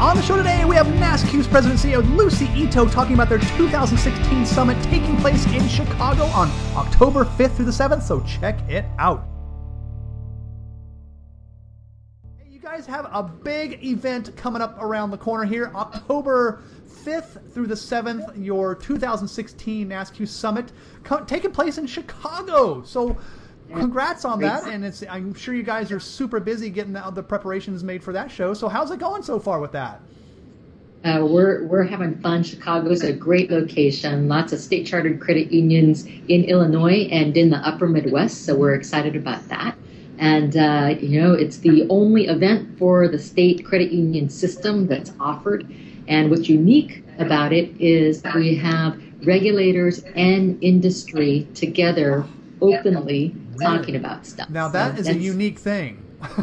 On the show today, we have NASCU's President and CEO Lucy Ito talking about their 2016 summit taking place in Chicago on October 5th through the 7th, so check it out. You guys have a big event coming up around the corner here, October 5th through the 7th, your 2016 NASCU Summit taking place in Chicago. So congrats on that, and I'm sure you guys are super busy getting the preparations made for that show. So how's it going so far with that? We're having fun. Chicago's a great location. Lots of state chartered credit unions in Illinois and in the upper Midwest, so we're excited about that. And, it's the only event for the state credit union system that's offered. And what's unique about it is that we have regulators and industry together openly talking about stuff. Now that is a unique thing.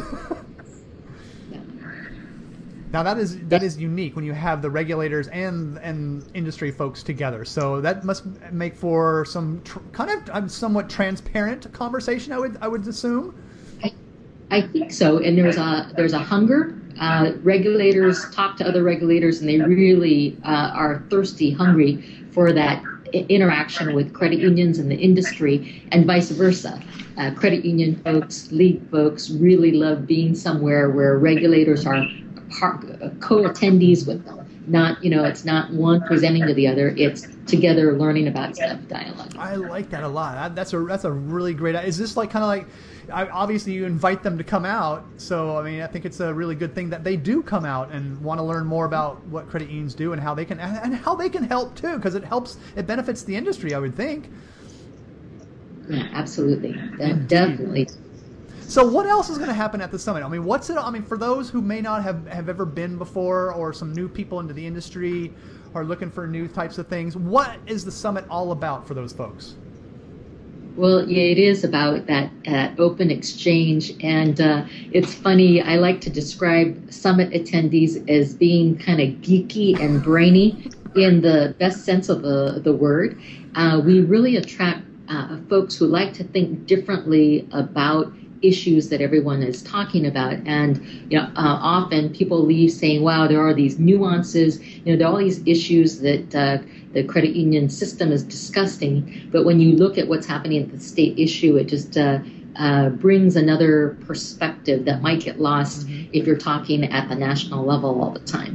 Now that is unique when you have the regulators and industry folks together. So that must make for some somewhat transparent conversation. I would assume. I think so. And there's a hunger. Regulators talk to other regulators, and they really are thirsty, hungry for that interaction with credit unions and the industry, and vice versa. Credit union folks, league folks really love being somewhere where regulators are co-attendees with them. It's not one presenting to the other. It's together learning about stuff, dialogue. I like that a lot. That's a really great. Is this obviously you invite them to come out? So I think it's a really good thing that they do come out and want to learn more about what credit unions do and how they can help too, because it benefits the industry, I would think. Yeah, absolutely, definitely. So what else is going to happen at the summit? For those who may not have ever been before, or some new people into the industry are looking for new types of things, what is the summit all about for those folks? Well, yeah, it is about that open exchange. And it's funny, I like to describe summit attendees as being kind of geeky and brainy in the best sense of the word. We really attract folks who like to think differently about issues that everyone is talking about. And often people leave saying, wow, there are these nuances, there are all these issues that the credit union system is discussing, but when you look at what's happening at the state issue, it just brings another perspective that might get lost if you're talking at the national level all the time.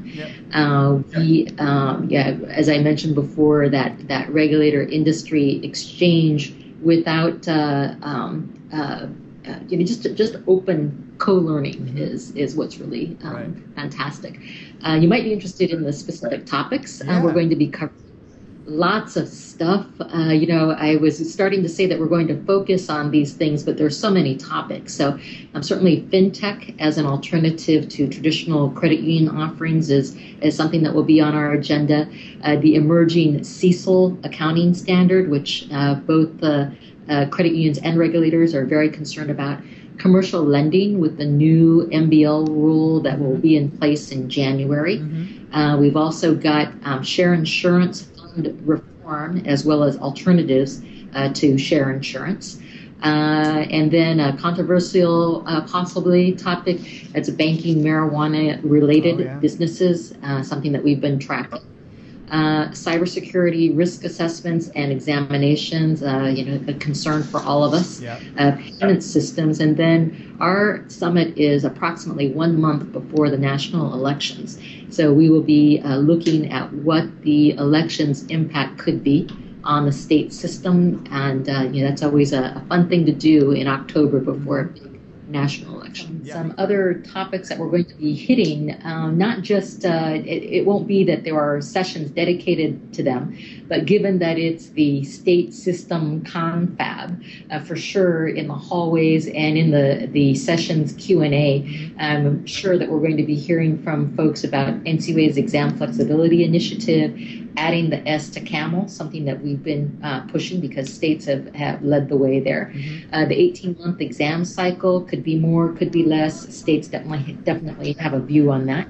Yep. As I mentioned before, that regulator industry exchange without just open co-learning is what's really fantastic. You might be interested in the specific topics. We're going to be covering lots of stuff. I was starting to say that we're going to focus on these things, but there's so many topics. So certainly fintech as an alternative to traditional credit union offerings is something that will be on our agenda. The emerging CECL accounting standard, which both credit unions and regulators are very concerned about. Commercial lending with the new MBL rule that will be in place in January. We've also got share insurance fund reform, as well as alternatives to share insurance. And then a controversial possibly topic, that's banking marijuana related businesses, something that we've been tracking. Cybersecurity risk assessments and examinations, a concern for all of us. Payment systems, and then our summit is approximately 1 month before the national elections. So we will be looking at what the elections impact could be on the state system, and that's always a fun thing to do in October before a big national election. Some other topics that we're going to be hitting, not just, it won't be that there are sessions dedicated to them, but given that it's the state system confab, for sure in the hallways and in the sessions Q&A, I'm sure that we're going to be hearing from folks about NCUA's exam flexibility initiative, adding the S to CAMEL, something that we've been pushing because states have led the way there. The 18-month exam cycle could be more, could be less. States definitely have a view on that.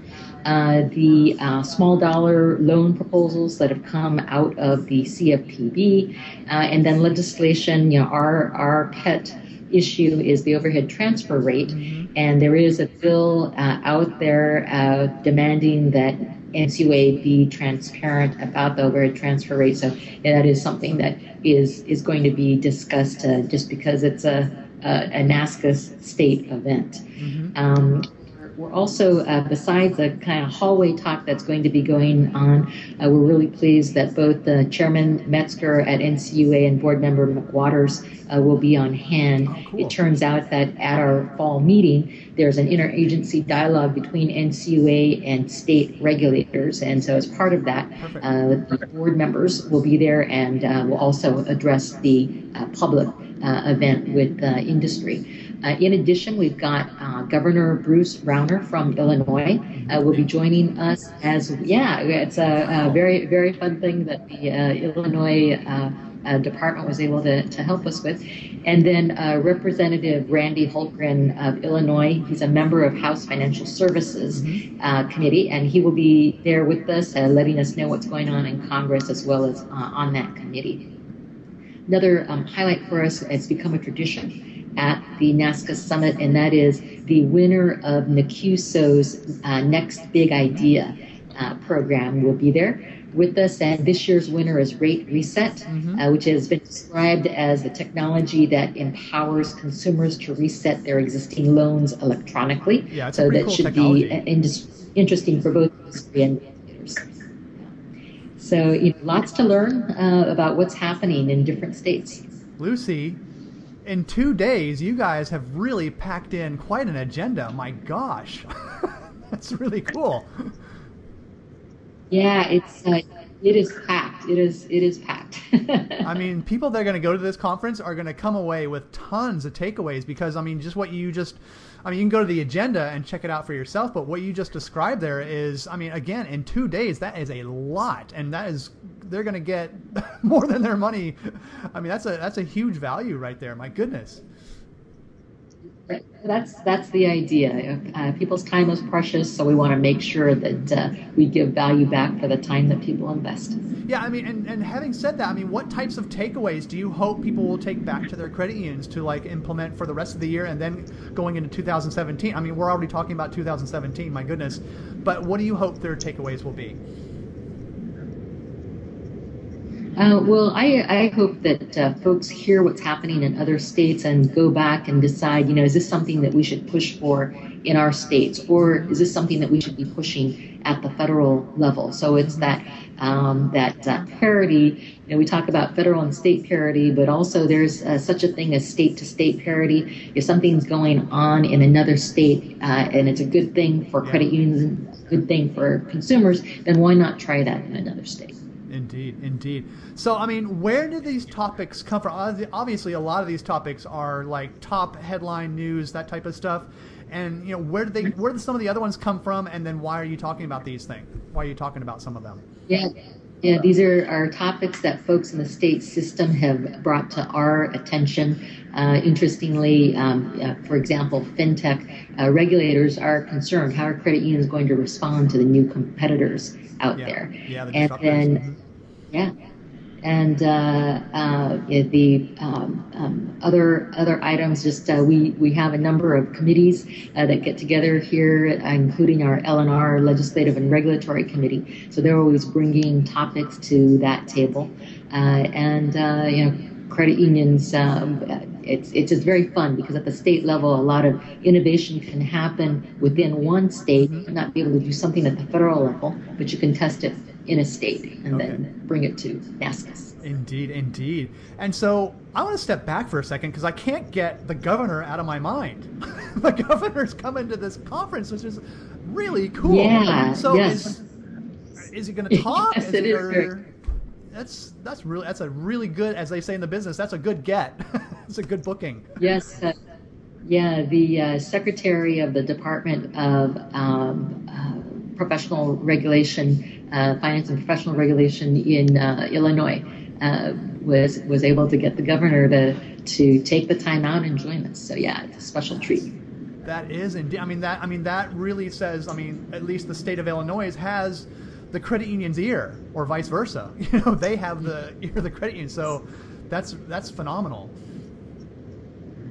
The small dollar loan proposals that have come out of the CFPB, and then legislation, our pet issue is the overhead transfer rate. Mm-hmm. And there is a bill out there demanding that NCUA be transparent about the overhead transfer rate. So that is something that is going to be discussed just because it's a NASCA state event. Mm-hmm. We're also, besides the kind of hallway talk that's going to be going on, we're really pleased that both Chairman Metzger at NCUA and Board Member McWaters will be on hand. Oh, cool. It turns out that at our fall meeting, there's an interagency dialogue between NCUA and state regulators. And so as part of that, the board members will be there and will also address the public event with industry. In addition, we've got Governor Bruce Rauner from Illinois will be joining us it's a very, very fun thing that the Illinois department was able to help us with. And then Representative Randy Hultgren of Illinois, he's a member of House Financial Services Committee, and he will be there with us, letting us know what's going on in Congress as well as on that committee. Another highlight for us, it's become a tradition at the NASCA Summit, and that is the winner of NACUSO's Next Big Idea program will be there with us. And this year's winner is Rate Reset, which has been described as the technology that empowers consumers to reset their existing loans electronically. Yeah, it's so that cool should technology. Be interesting for both industry and regulators. So lots to learn about what's happening in different states. Lucy, in 2 days, you guys have really packed in quite an agenda. My gosh, that's really cool. Yeah, it is packed. It is packed. I mean, people that are going to go to this conference are going to come away with tons of takeaways because, I mean, just what you just, I mean, you can go to the agenda and check it out for yourself, but what you just described there is, I mean, again, in 2 days, that is a lot, and that is, they're going to get more than their money. I mean, that's a huge value right there. My goodness. That's the idea. People's time is precious, so we want to make sure that we give value back for the time that people invest. Yeah, I mean, and having said that, I mean, what types of takeaways do you hope people will take back to their credit unions to like implement for the rest of the year and then going into 2017? I mean, we're already talking about 2017, my goodness. But what do you hope their takeaways will be? Well, I hope that folks hear what's happening in other states and go back and decide, is this something that we should push for in our states, or is this something that we should be pushing at the federal level? So it's that parity. We talk about federal and state parity, but also there's such a thing as state-to-state parity. If something's going on in another state and it's a good thing for credit unions and a good thing for consumers, then why not try that in another state? Indeed. So, I mean, where do these topics come from? Obviously, a lot of these topics are like top headline news, that type of stuff. And, where do some of the other ones come from? And then why are you talking about these things? Why are you talking about some of them? Yeah, these are topics that folks in the state system have brought to our attention. Interestingly, for example, fintech regulators are concerned how are credit unions going to respond to the new competitors out there. Yeah, the and then, and the other items. Just we have a number of committees that get together here, including our L&R Legislative and Regulatory Committee. So they're always bringing topics to that table, credit unions. It's just very fun because at the state level, a lot of innovation can happen within one state, not be able to do something at the federal level, but you can test it in a state and then bring it to NASCA. Indeed. And so I want to step back for a second because I can't get the governor out of my mind. The governor's coming to this conference, which is really cool. Yeah. So yes. Is he going to talk? Yes, it is. That's a really good, as they say in the business, that's a good get. It's a good booking. Yes. The Secretary of the Department of Professional Regulation, Finance and Professional Regulation in Illinois was able to get the governor to take the time out and join us. So yeah, it's a special treat. That is indeed. That really says. At least the state of Illinois has the credit union's ear, or vice versa. They have the ear of the credit union. So that's phenomenal.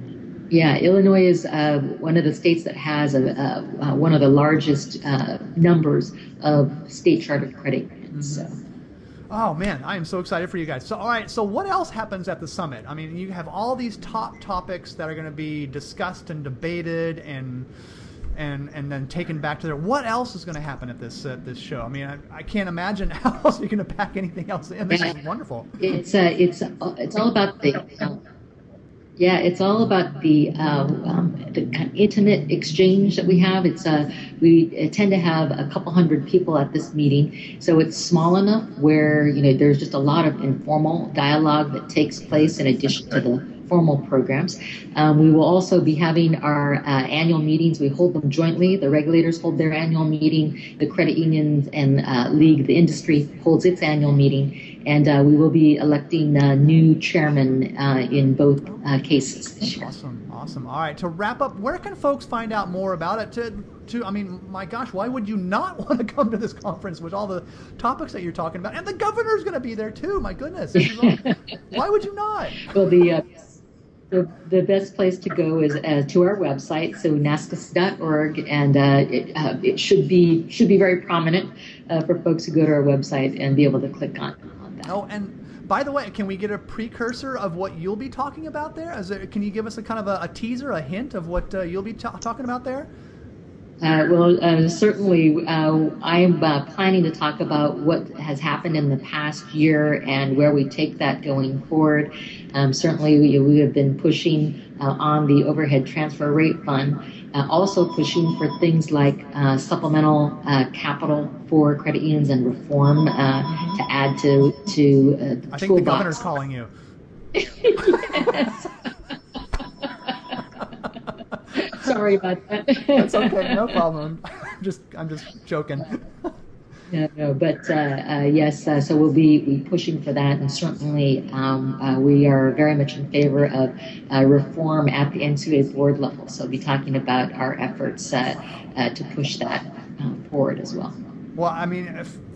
Yeah, Illinois is one of the states that has one of the largest numbers of state chartered credit unions. So. Oh man, I am so excited for you guys. So all right, so what else happens at the summit? I mean, you have all these top topics that are going to be discussed and debated and then taken back to there. What else is going to happen at this show? I mean, I can't imagine how else you're going to pack anything else in. This is wonderful. It's all about it's all about the kind of intimate exchange that we have. We tend to have a couple hundred people at this meeting, so it's small enough where there's just a lot of informal dialogue that takes place in addition to the formal programs. We will also be having our annual meetings. We hold them jointly. The regulators hold their annual meeting. The credit unions and league, the industry, holds its annual meeting. And we will be electing new chairman in both cases this year. Awesome. All right. To wrap up, where can folks find out more about it? I mean, my gosh, why would you not want to come to this conference with all the topics that you're talking about? And the governor's going to be there too. My goodness. Why would you not? Well, the best place to go is to our website, so nascus.org, and it should be very prominent for folks who go to our website and be able to click on that. Oh, and by the way, can we get a precursor of what you'll be talking about there? Can you give us a kind of a teaser, a hint of what you'll be talking about there? Certainly, I'm planning to talk about what has happened in the past year and where we take that going forward. Certainly, we have been pushing on the overhead transfer rate fund, also pushing for things like supplemental capital for credit unions and reform to add to I think the governor's calling you. Yes. Sorry about that. That's okay, no problem. I'm just joking. No, but yes, so we'll be pushing for that, and certainly we are very much in favor of reform at the NCUA board level. So we'll be talking about our efforts to push that forward as well. Well, I mean,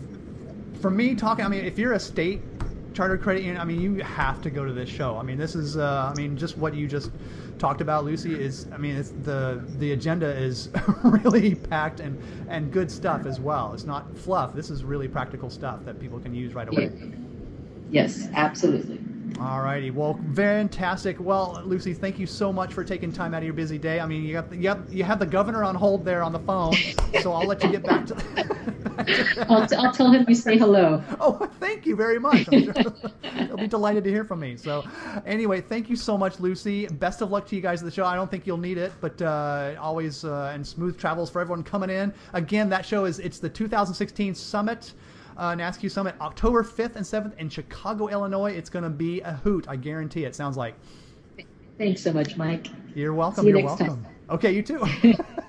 if you're a state chartered credit union, I mean, you have to go to this show. I mean, this is, just what you just talked about, Lucy, is, I mean, it's the agenda is really packed and good stuff as well. It's not fluff. This is really practical stuff that people can use right away. Yes, absolutely. All righty. Well, fantastic. Well, Lucy, thank you so much for taking time out of your busy day. I mean, you have the governor on hold there on the phone, so I'll let you get back to. I'll tell him you say hello. Oh, thank you very much. I'm sure he'll be delighted to hear from me. So, anyway, thank you so much, Lucy. Best of luck to you guys at the show. I don't think you'll need it, but always and smooth travels for everyone coming in. Again, that show it's the 2016 Summit. NASCU Summit, October 5th and 7th in Chicago, Illinois. It's going to be a hoot. I guarantee it. Sounds like. Thanks so much, Mike. You're welcome. See you You're next welcome. time. Okay, you too.